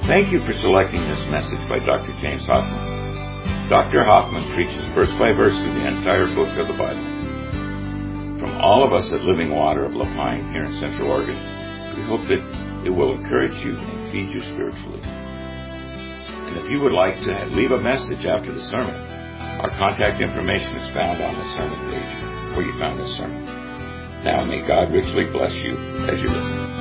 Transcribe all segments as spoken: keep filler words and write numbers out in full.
Thank you for selecting this message by Doctor James Hoffman. Doctor Hoffman preaches verse by verse through the entire book of the Bible. From all of us at Living Water of Lapine here in Central Oregon, we hope that it will encourage you and feed you spiritually. And if you would like to leave a message after the sermon, our contact information is found on the sermon page where you found this sermon. Now may God richly bless you as you listen.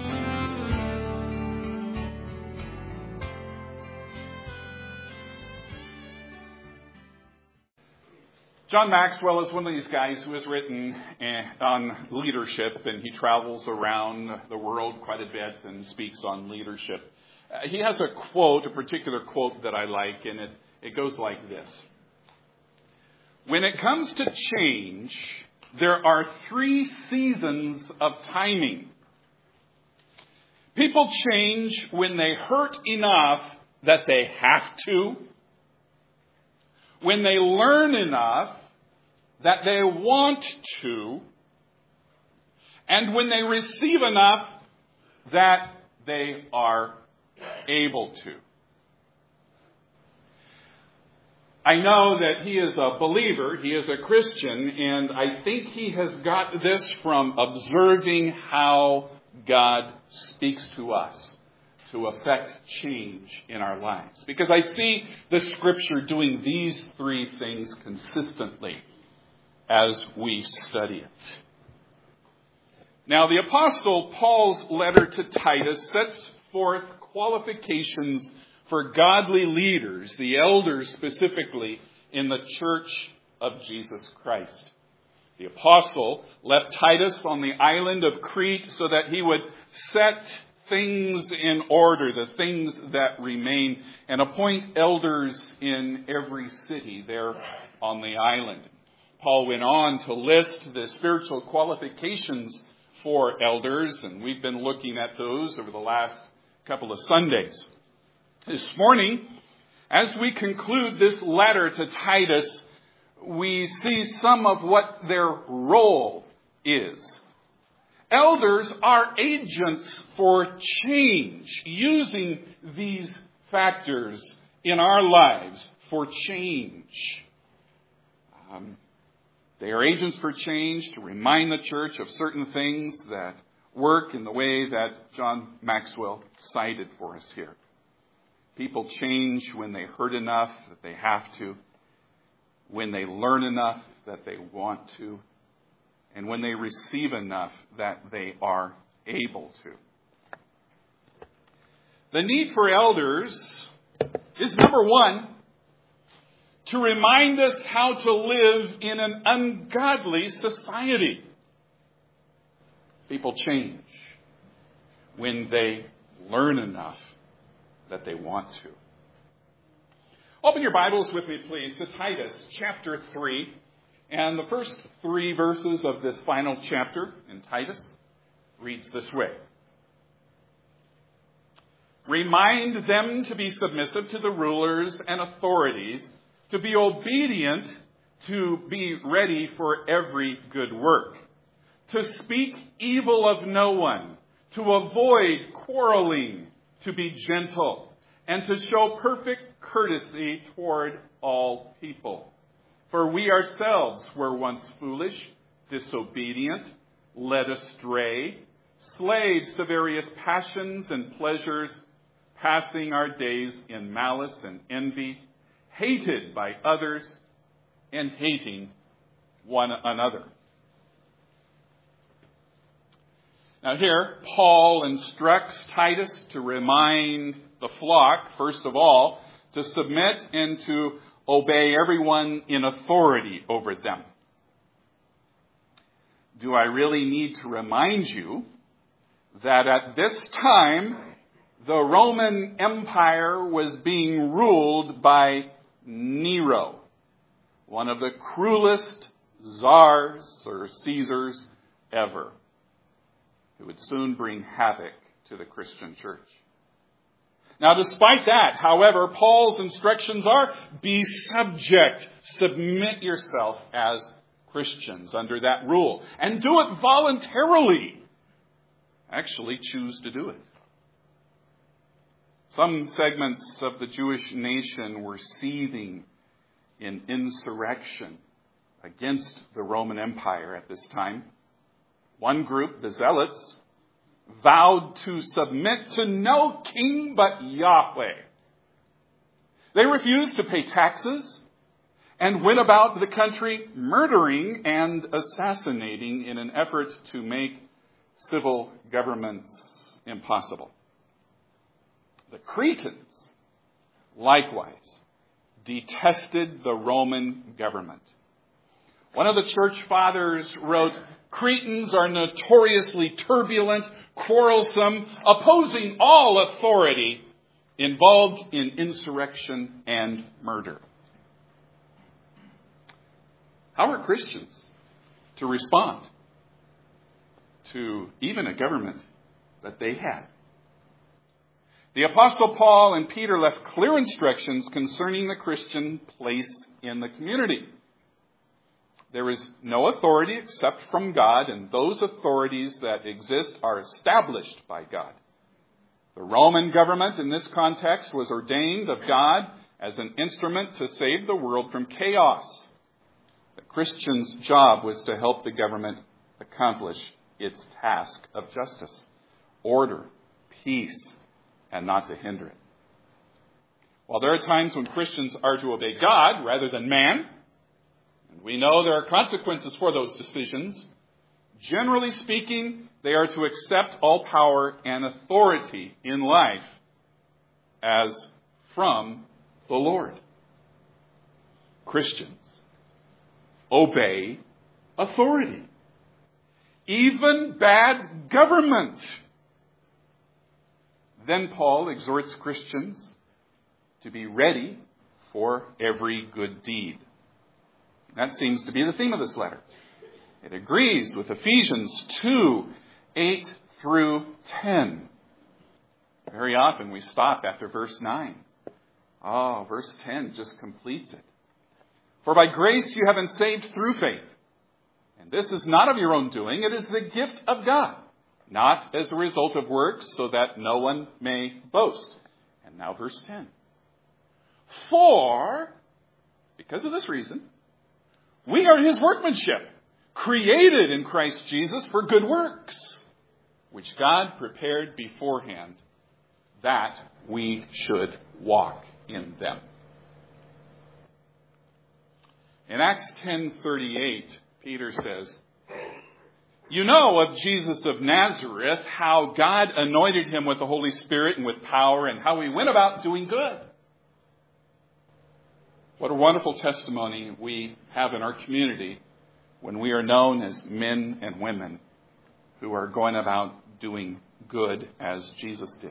John Maxwell is one of these guys who has written on leadership, and he travels around the world quite a bit and speaks on leadership. Uh, he has a quote, a particular quote that I like, and it, it goes like this. When it comes to change, there are three seasons of timing. People change when they hurt enough that they have to, when they learn enough that they want to, and when they receive enough that they are able to. I know that he is a believer, he is a Christian, and I think he has got this from observing how God speaks to us to affect change in our lives. Because I see the Scripture doing these three things consistently as we study it. Now, the Apostle Paul's letter to Titus sets forth qualifications for godly leaders, the elders specifically, in the church of Jesus Christ. The Apostle left Titus on the island of Crete so that he would set things in order, the things that remain, and appoint elders in every city there on the island. Paul went on to list the spiritual qualifications for elders, and we've been looking at those over the last couple of Sundays. This morning, as we conclude this letter to Titus, we see some of what their role is. Elders are agents for change, using these factors in our lives for change. Um, they are agents for change to remind the church of certain things that work in the way that John Maxwell cited for us here. People change when they hurt enough that they have to, when they learn enough that they want to, and when they receive enough that they are able to. The need for elders is, number one, to remind us how to live in an ungodly society. People change when they learn enough that they want to. Open your Bibles with me, please, to Titus chapter three. And the first three verses of this final chapter in Titus reads this way. Remind them to be submissive to the rulers and authorities, to be obedient, to be ready for every good work, to speak evil of no one, to avoid quarreling, to be gentle, and to show perfect courtesy toward all people. For we ourselves were once foolish, disobedient, led astray, slaves to various passions and pleasures, passing our days in malice and envy, hated by others, and hating one another. Now here, Paul instructs Titus to remind the flock, first of all, to submit and to obey everyone in authority over them. Do I really need to remind you that at this time, the Roman Empire was being ruled by Nero, one of the cruelest czars or Caesars ever, who would soon bring havoc to the Christian church. Now, despite that, however, Paul's instructions are, be subject, submit yourself as Christians under that rule, and do it voluntarily. Actually, choose to do it. Some segments of the Jewish nation were seething in insurrection against the Roman Empire at this time. One group, the Zealots, vowed to submit to no king but Yahweh. They refused to pay taxes and went about the country murdering and assassinating in an effort to make civil governments impossible. The Cretans, likewise, detested the Roman government. One of the church fathers wrote, "Cretans are notoriously turbulent, quarrelsome, opposing all authority, involved in insurrection and murder." How are Christians to respond to even a government that they had? The Apostle Paul and Peter left clear instructions concerning the Christian place in the community. There is no authority except from God, and those authorities that exist are established by God. The Roman government in this context was ordained of God as an instrument to save the world from chaos. The Christian's job was to help the government accomplish its task of justice, order, peace, and not to hinder it. While there are times when Christians are to obey God rather than man, and we know there are consequences for those decisions, generally speaking, they are to accept all power and authority in life as from the Lord. Christians obey authority, even bad government. Then Paul exhorts Christians to be ready for every good deed. That seems to be the theme of this letter. It agrees with Ephesians two, eight through ten. Very often we stop after verse nine. Oh, verse ten just completes it. "For by grace you have been saved through faith. And this is not of your own doing, it is the gift of God, not as a result of works, so that no one may boast." And now verse ten. "For, because of this reason, we are his workmanship, created in Christ Jesus for good works, which God prepared beforehand that we should walk in them." In Acts ten thirty-eight, Peter says, "You know of Jesus of Nazareth, how God anointed him with the Holy Spirit and with power, and how he went about doing good." What a wonderful testimony we have in our community when we are known as men and women who are going about doing good as Jesus did.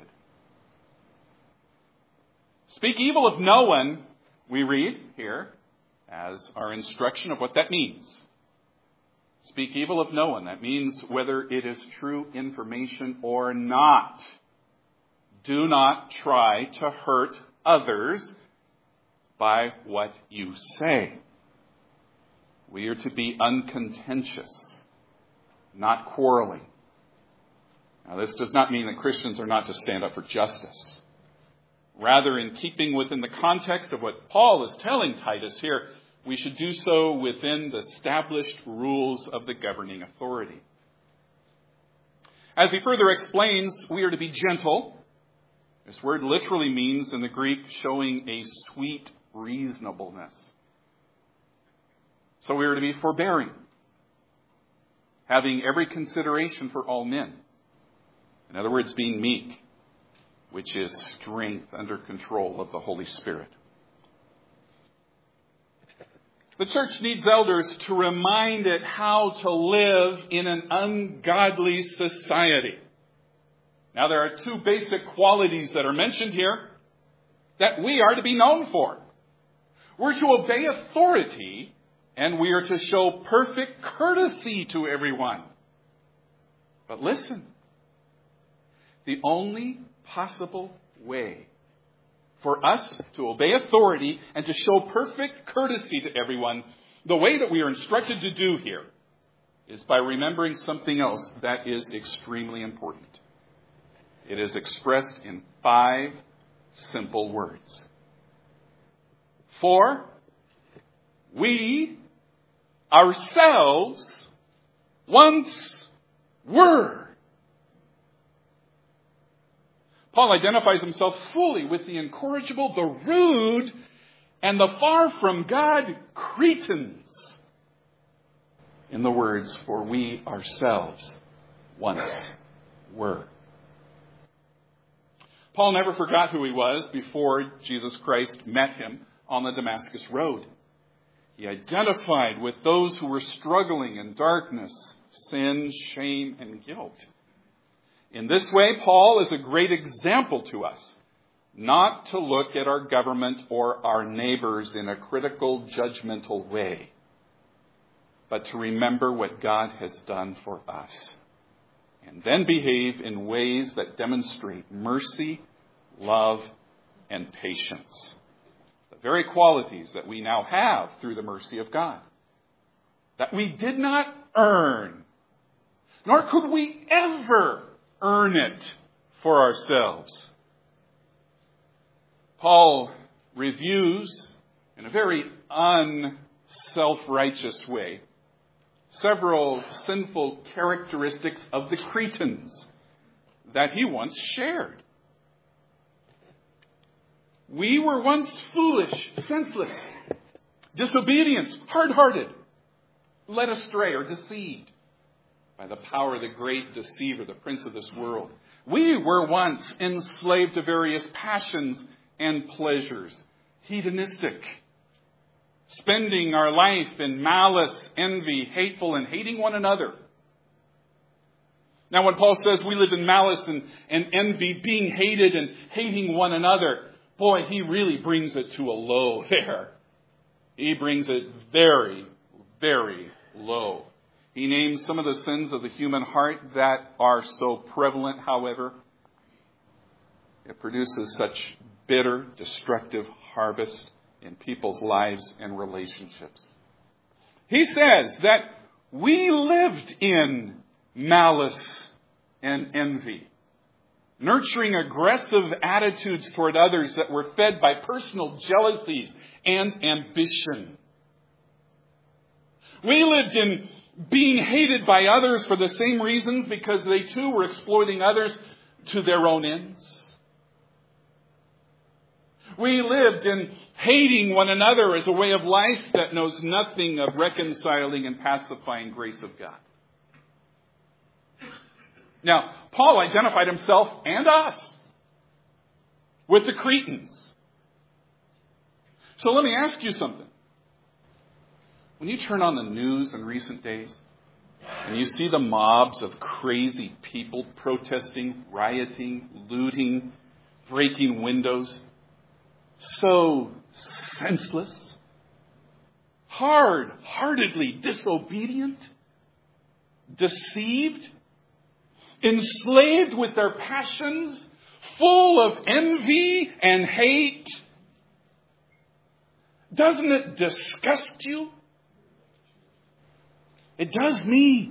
"Speak evil of no one," we read here as our instruction of what that means. Speak evil of no one. That means whether it is true information or not. Do not try to hurt others by what you say. We are to be uncontentious, not quarreling. Now, this does not mean that Christians are not to stand up for justice. Rather, in keeping within the context of what Paul is telling Titus here, we should do so within the established rules of the governing authority. As he further explains, we are to be gentle. This word literally means in the Greek showing a sweet reasonableness. So we are to be forbearing, having every consideration for all men. In other words, being meek, which is strength under control of the Holy Spirit. The church needs elders to remind it how to live in an ungodly society. Now, there are two basic qualities that are mentioned here that we are to be known for. We're to obey authority, and we are to show perfect courtesy to everyone. But listen, the only possible way for us to obey authority and to show perfect courtesy to everyone, the way that we are instructed to do here, is by remembering something else that is extremely important. It is expressed in five simple words. For we ourselves once were. Paul identifies himself fully with the incorrigible, the rude, and the far from God Cretans in the words, for we ourselves once were. Paul never forgot who he was before Jesus Christ met him on the Damascus Road. He identified with those who were struggling in darkness, sin, shame, and guilt. In this way, Paul is a great example to us, not to look at our government or our neighbors in a critical, judgmental way, but to remember what God has done for us, and then behave in ways that demonstrate mercy, love, and patience. The very qualities that we now have through the mercy of God, that we did not earn, nor could we ever earn it for ourselves. Paul reviews in a very un-self-righteous way several sinful characteristics of the Cretans that he once shared. We were once foolish, senseless, disobedient, hard-hearted, led astray or deceived by the power of the great deceiver, the prince of this world. We were once enslaved to various passions and pleasures, hedonistic, spending our life in malice, envy, hateful, and hating one another. Now, when Paul says we lived in malice and, and envy, being hated and hating one another, boy, he really brings it to a low there. He brings it very, very low. He names some of the sins of the human heart that are so prevalent, however. It produces such bitter, destructive harvest in people's lives and relationships. He says that we lived in malice and envy, nurturing aggressive attitudes toward others that were fed by personal jealousies and ambition. We lived in being hated by others for the same reasons because they too were exploiting others to their own ends. We lived in hating one another as a way of life that knows nothing of reconciling and pacifying grace of God. Now, Paul identified himself and us with the Cretans. So let me ask you something. When you turn on the news in recent days and you see the mobs of crazy people protesting, rioting, looting, breaking windows, so senseless, hard-heartedly disobedient, deceived, enslaved with their passions, full of envy and hate, doesn't it disgust you? It does me.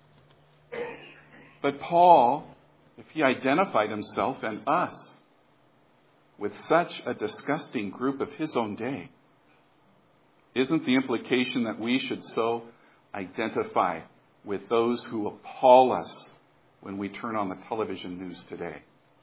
But Paul, if he identified himself and us with such a disgusting group of his own day, isn't the implication that we should so identify with those who appall us when we turn on the television news today?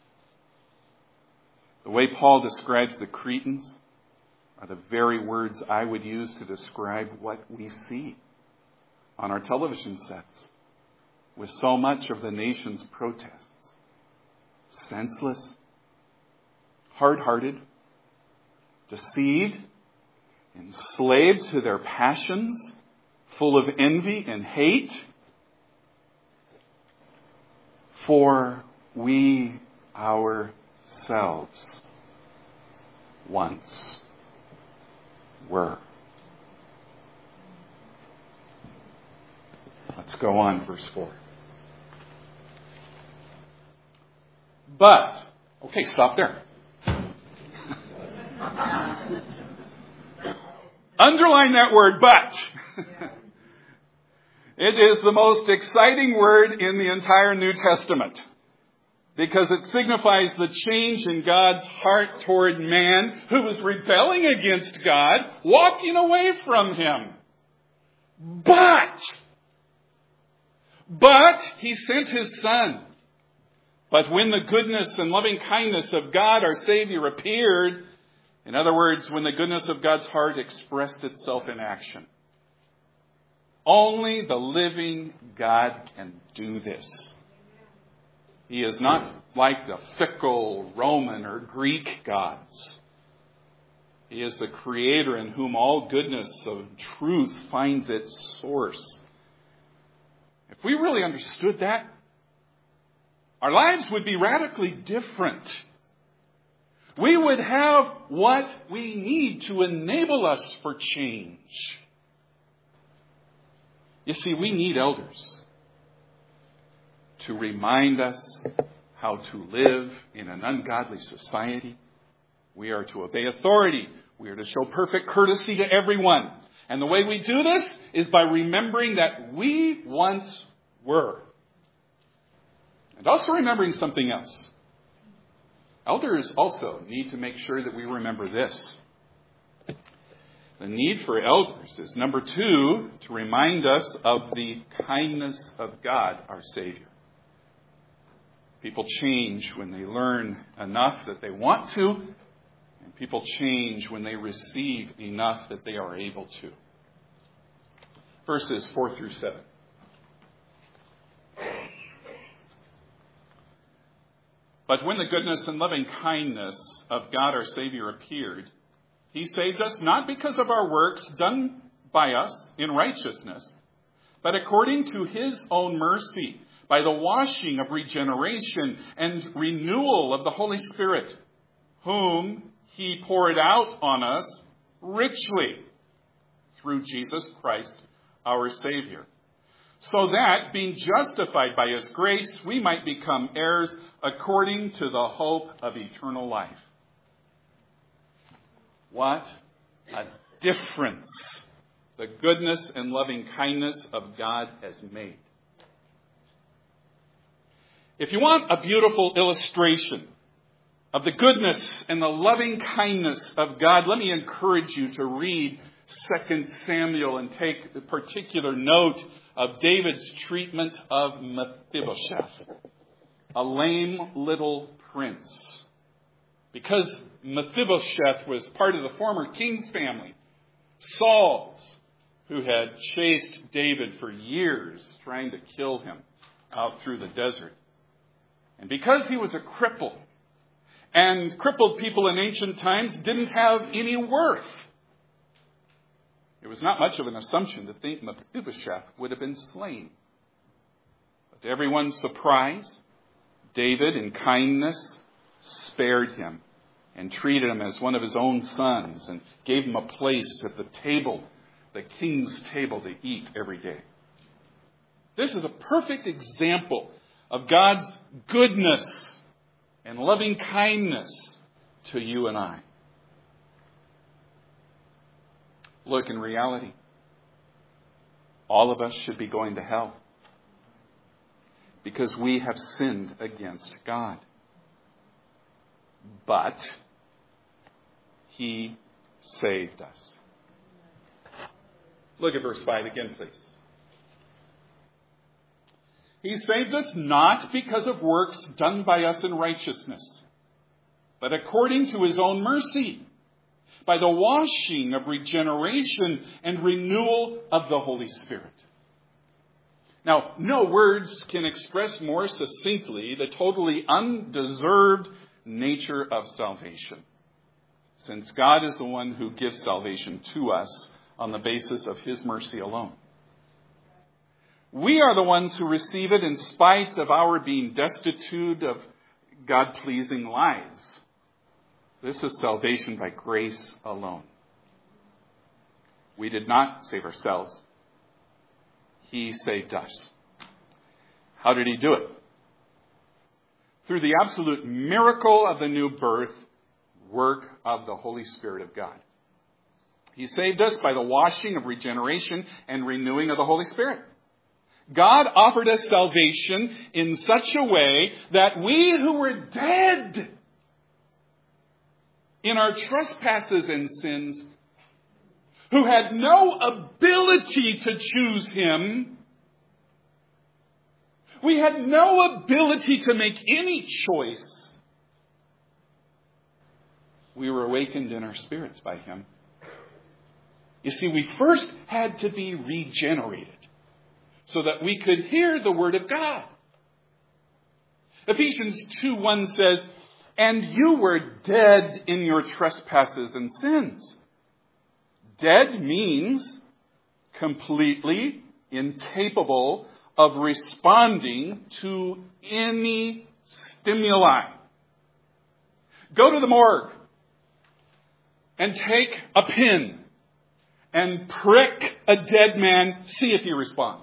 The way Paul describes the Cretans are the very words I would use to describe what we see on our television sets with so much of the nation's protests. Senseless, hard-hearted, deceived, enslaved to their passions, full of envy and hate. For we ourselves once were. Let's go on, verse four. But, okay, stop there. Underline that word, but. It is the most exciting word in the entire New Testament. because it signifies the change in God's heart toward man who was rebelling against God, walking away from him. But, but he sent his Son. But when the goodness and loving kindness of God, our Savior, appeared, in other words, when the goodness of God's heart expressed itself in action, only the living God can do this. He is not like the fickle Roman or Greek gods. He is the Creator in whom all goodness of truth finds its source. If we really understood that, our lives would be radically different. We would have what we need to enable us for change. You see, we need elders to remind us how to live in an ungodly society. We are to obey authority. We are to show perfect courtesy to everyone. And the way we do this is by remembering that we once were. And also remembering something else. Elders also need to make sure that we remember this. The need for elders is, number two, to remind us of the kindness of God, our Savior. People change when they learn enough that they want to, and people change when they receive enough that they are able to. Verses four through seven. But when the goodness and loving kindness of God our Savior appeared, he saved us not because of our works done by us in righteousness, but according to his own mercy, by the washing of regeneration and renewal of the Holy Spirit, whom he poured out on us richly through Jesus Christ our Savior, so that, being justified by his grace, we might become heirs according to the hope of eternal life. What a difference the goodness and loving kindness of God has made. If you want a beautiful illustration of the goodness and the loving kindness of God, let me encourage you to read Second Samuel and take particular note of David's treatment of Mephibosheth, a lame little prince. Because Mephibosheth was part of the former king's family, Saul's, who had chased David for years, trying to kill him out through the desert. And because he was a cripple, and crippled people in ancient times didn't have any worth, it was not much of an assumption to think Mephibosheth would have been slain. But to everyone's surprise, David, in kindness, spared him and treated him as one of his own sons and gave him a place at the table, the king's table, to eat every day. This is a perfect example of God's goodness and loving kindness to you and I. Look, in reality, all of us should be going to hell because we have sinned against God. But he saved us. Look at verse five again, please. He saved us not because of works done by us in righteousness, but according to his own mercy, by the washing of regeneration and renewal of the Holy Spirit. Now, no words can express more succinctly the totally undeserved nature of salvation, since God is the one who gives salvation to us on the basis of his mercy alone. We are the ones who receive it in spite of our being destitute of God-pleasing lives. This is salvation by grace alone. We did not save ourselves. He saved us. How did he do it? Through the absolute miracle of the new birth, work of the Holy Spirit of God. He saved us by the washing of regeneration and renewing of the Holy Spirit. God offered us salvation in such a way that we who were dead in our trespasses and sins, who had no ability to choose Him, we had no ability to make any choice, we were awakened in our spirits by Him. You see, we first had to be regenerated so that we could hear the Word of God. Ephesians two one says, "And you were dead in your trespasses and sins." Dead means completely incapable of responding to any stimuli. Go to the morgue and take a pin and prick a dead man, see if he responds.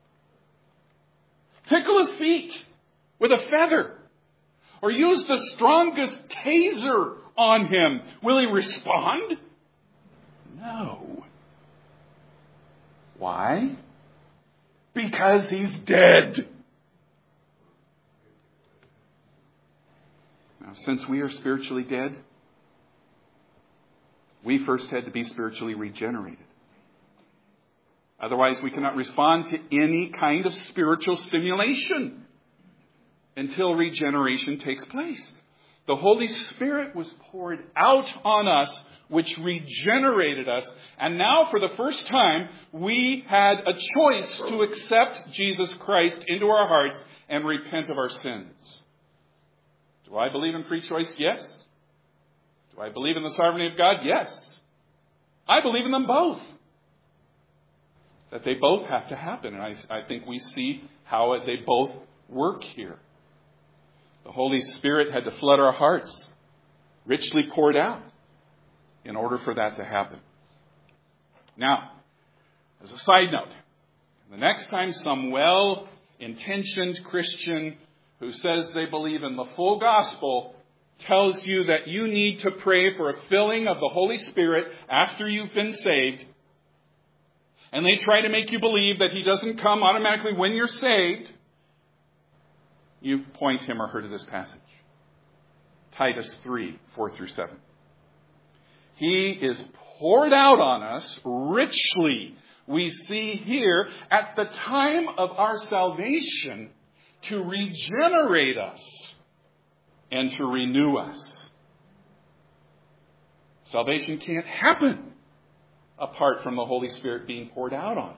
Tickle his feet with a feather, or use the strongest taser on him. Will he respond? No. Why? Because he's dead. Now, since we are spiritually dead, we first had to be spiritually regenerated. Otherwise, we cannot respond to any kind of spiritual stimulation until regeneration takes place. The Holy Spirit was poured out on us, which regenerated us. And now, for the first time, we had a choice to accept Jesus Christ into our hearts and repent of our sins. Do I believe in free choice? Yes. Do I believe in the sovereignty of God? Yes. I believe in them both. That they both have to happen. And I, I think we see how they both work here. The Holy Spirit had to flood our hearts, richly poured out, in order for that to happen. Now, as a side note, the next time some well-intentioned Christian who says they believe in the full gospel tells you that you need to pray for a filling of the Holy Spirit after you've been saved, and they try to make you believe that He doesn't come automatically when you're saved, you point him or her to this passage. Titus three, four through seven. He is poured out on us richly, we see here, at the time of our salvation to regenerate us and to renew us. Salvation can't happen apart from the Holy Spirit being poured out on us.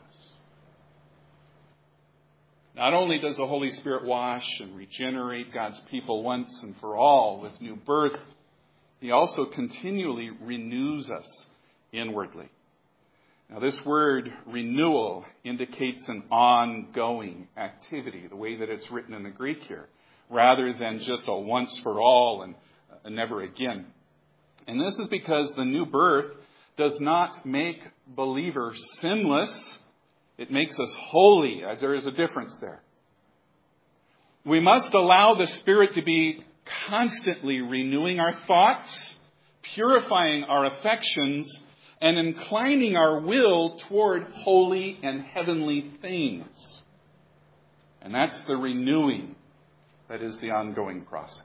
Not only does the Holy Spirit wash and regenerate God's people once and for all with new birth, He also continually renews us inwardly. Now, this word renewal indicates an ongoing activity, the way that it's written in the Greek here, rather than just a once for all and a never again. And this is because the new birth does not make believers sinless. It makes us holy. There is a difference there. We must allow the Spirit to be constantly renewing our thoughts, purifying our affections, and inclining our will toward holy and heavenly things. And that's the renewing that is the ongoing process.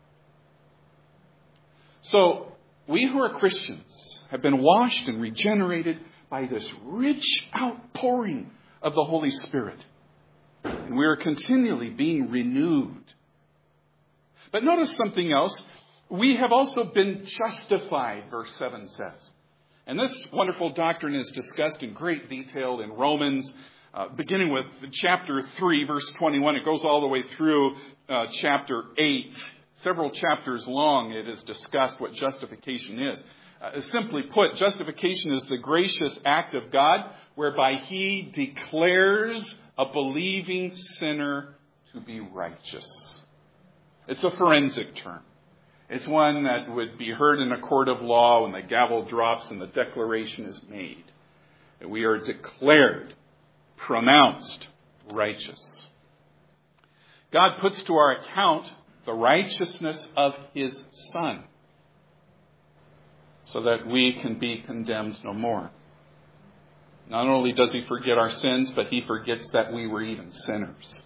So, we who are Christians have been washed and regenerated by this rich outpouring of the Holy Spirit. And we are continually being renewed. But notice something else. We have also been justified, verse seven says. And this wonderful doctrine is discussed in great detail in Romans, uh, beginning with chapter three, verse twenty-one. It goes all the way through uh, chapter eight. Several chapters long, it is discussed what justification is. Uh, simply put, justification is the gracious act of God whereby He declares a believing sinner to be righteous. It's a forensic term. It's one that would be heard in a court of law when the gavel drops and the declaration is made. That we are declared, pronounced righteous. God puts to our account the righteousness of His Son, so that we can be condemned no more. Not only does he forget our sins, but he forgets that we were even sinners.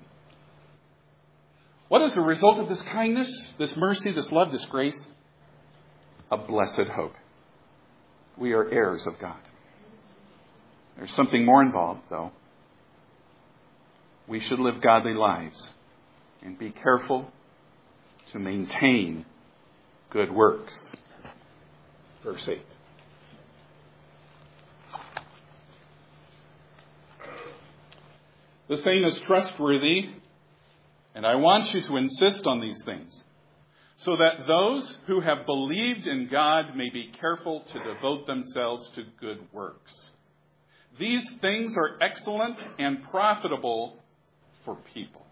What is the result of this kindness, this mercy, this love, this grace? A blessed hope. We are heirs of God. There's something more involved, though. We should live godly lives and be careful to maintain good works. Verse eight. The saying is trustworthy, and I want you to insist on these things, so that those who have believed in God may be careful to devote themselves to good works. These things are excellent and profitable for people.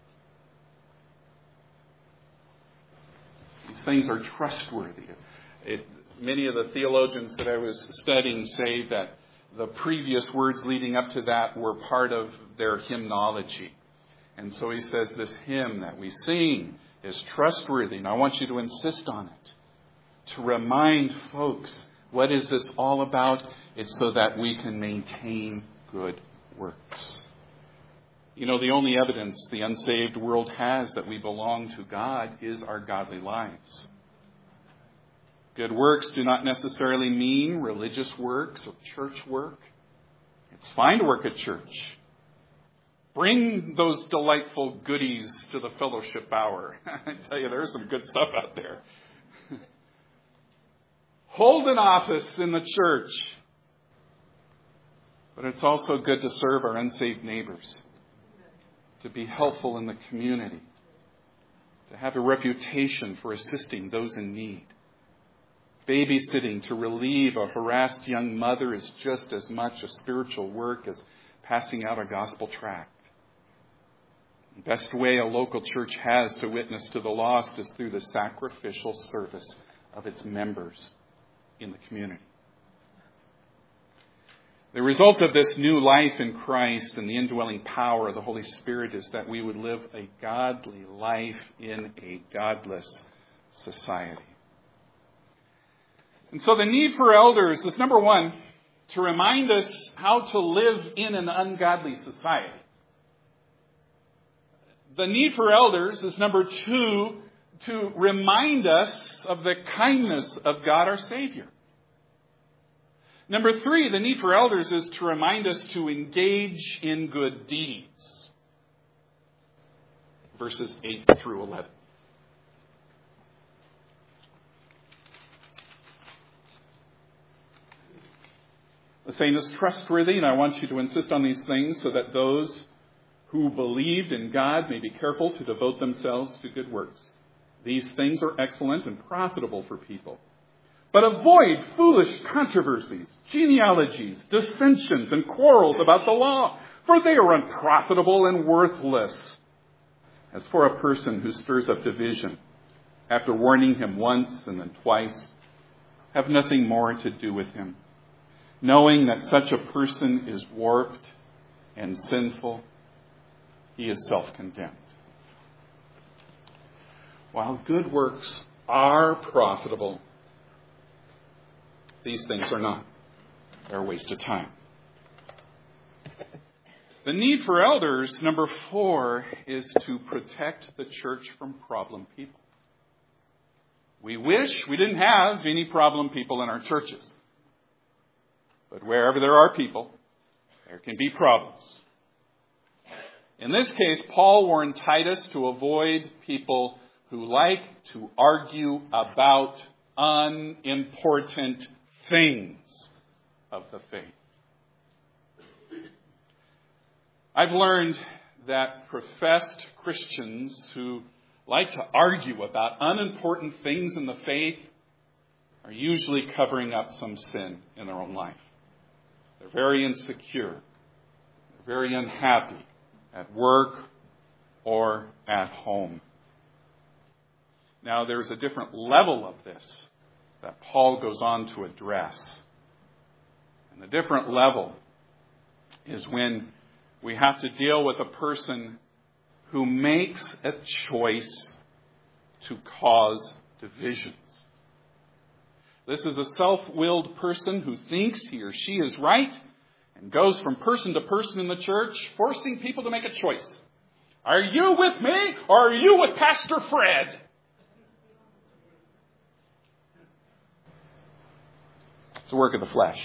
These things are trustworthy. It, many of the theologians that I was studying say that the previous words leading up to that were part of their hymnology. And so he says this hymn that we sing is trustworthy. And I want you to insist on it. To remind folks, what is this all about? It's so that we can maintain good works. You know, the only evidence the unsaved world has that we belong to God is our godly lives. Good works do not necessarily mean religious works or church work. It's fine to work at church. Bring those delightful goodies to the fellowship hour. I tell you, there's some good stuff out there. Hold an office in the church. But it's also good to serve our unsaved neighbors, to be helpful in the community, to have a reputation for assisting those in need. Babysitting to relieve a harassed young mother is just as much a spiritual work as passing out a gospel tract. The best way a local church has to witness to the lost is through the sacrificial service of its members in the community. The result of this new life in Christ and the indwelling power of the Holy Spirit is that we would live a godly life in a godless society. And so the need for elders is, number one, to remind us how to live in an ungodly society. The need for elders is, number two, to remind us of the kindness of God our Savior. Number three, the need for elders is to remind us to engage in good deeds. Verses eight through eleven. The saying is trustworthy, and I want you to insist on these things so that those who believed in God may be careful to devote themselves to good works. These things are excellent and profitable for people. But avoid foolish controversies, genealogies, dissensions, and quarrels about the law, for they are unprofitable and worthless. As for a person who stirs up division, after warning him once and then twice, have nothing more to do with him, knowing that such a person is warped and sinful. He is self-condemned. While good works are profitable, these things are not. They're a waste of time. The need for elders, number four, is to protect the church from problem people. We wish we didn't have any problem people in our churches. But wherever there are people, there can be problems. In this case, Paul warned Titus to avoid people who like to argue about unimportant things of the faith. I've learned that professed Christians who like to argue about unimportant things in the faith are usually covering up some sin in their own life. They're very insecure. They're very unhappy at work or at home. Now, there's a different level of this that Paul goes on to address. And the different level is when we have to deal with a person who makes a choice to cause divisions. This is a self-willed person who thinks he or she is right and goes from person to person in the church, forcing people to make a choice. Are you with me or are you with Pastor Fred? It's a work of the flesh.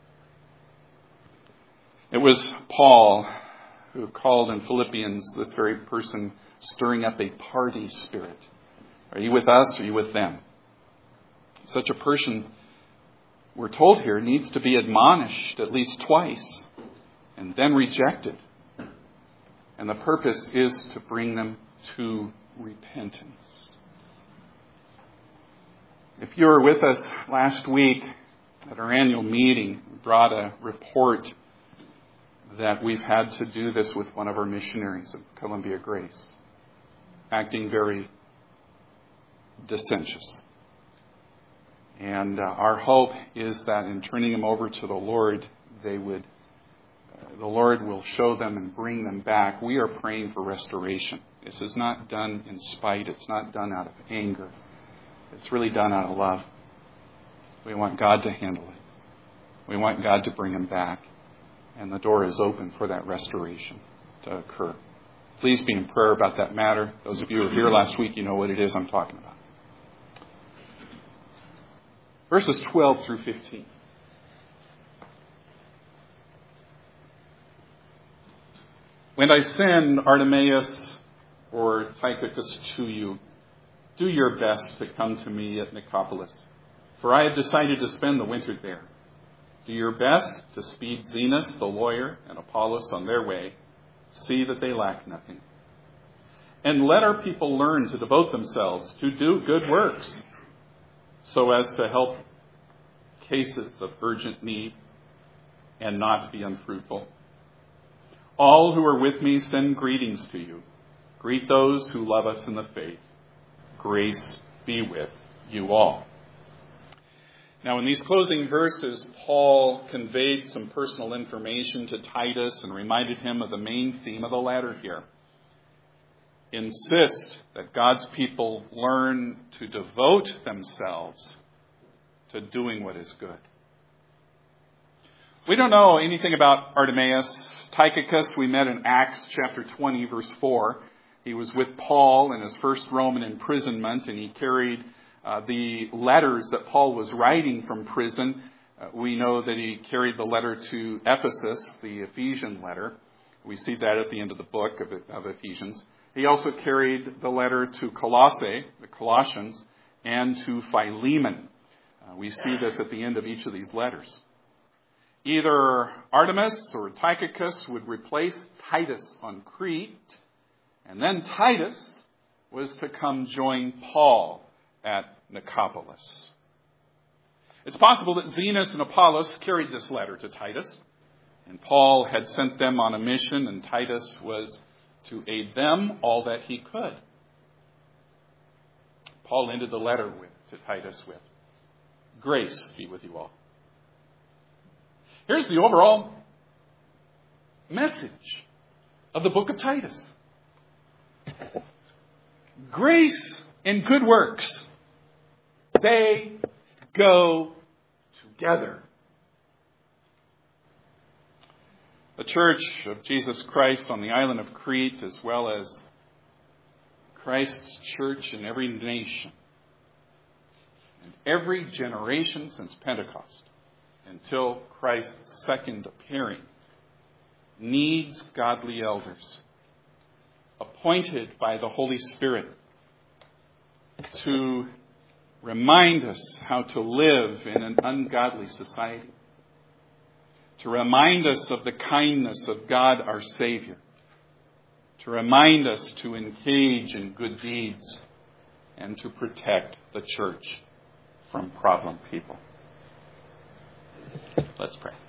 It was Paul who called in Philippians this very person stirring up a party spirit. Are you with us or are you with them? Such a person, we're told here, needs to be admonished at least twice and then rejected. And the purpose is to bring them to repentance. If you were with us last week at our annual meeting, we brought a report that we've had to do this with one of our missionaries at Columbia Grace, acting very dissentious. And uh, our hope is that in turning them over to the Lord, they would, uh, the Lord will show them and bring them back. We are praying for restoration. This is not done in spite. It's not done out of anger. It's really done out of love. We want God to handle it. We want God to bring them back. And the door is open for that restoration to occur. Please be in prayer about that matter. Those of you who were here last week, you know what it is I'm talking about. Verses twelve through fifteen. When I send Artemas or Tychicus to you, do your best to come to me at Nicopolis, for I have decided to spend the winter there. Do your best to speed Zenas, the lawyer, and Apollos on their way. See that they lack nothing. And let our people learn to devote themselves to do good works, so as to help cases of urgent need and not be unfruitful. All who are with me send greetings to you. Greet those who love us in the faith. Grace be with you all. Now, in these closing verses, Paul conveyed some personal information to Titus and reminded him of the main theme of the letter here. Insist that God's people learn to devote themselves to doing what is good. We don't know anything about Artemas. Tychicus, we met in Acts chapter twenty, verse four. He was with Paul in his first Roman imprisonment, and he carried uh, the letters that Paul was writing from prison. Uh, we know that he carried the letter to Ephesus, the Ephesian letter. We see that at the end of the book of, of Ephesians. He also carried the letter to Colossae, the Colossians, and to Philemon. Uh, we see this at the end of each of these letters. Either Artemas or Tychicus would replace Titus on Crete, and then Titus was to come join Paul at Nicopolis. It's possible that Zenas and Apollos carried this letter to Titus, and Paul had sent them on a mission, and Titus was to aid them all that he could. Paul ended the letter with, to Titus with, grace be with you all. Here's the overall message of the book of Titus. Grace and good works, they go together. The Church of Jesus Christ on the island of Crete, as well as Christ's church in every nation, and every generation since Pentecost, until Christ's second appearing, needs godly elders appointed by the Holy Spirit to remind us how to live in an ungodly society, to remind us of the kindness of God our Savior, to remind us to engage in good deeds, and to protect the church from problem people. Let's pray.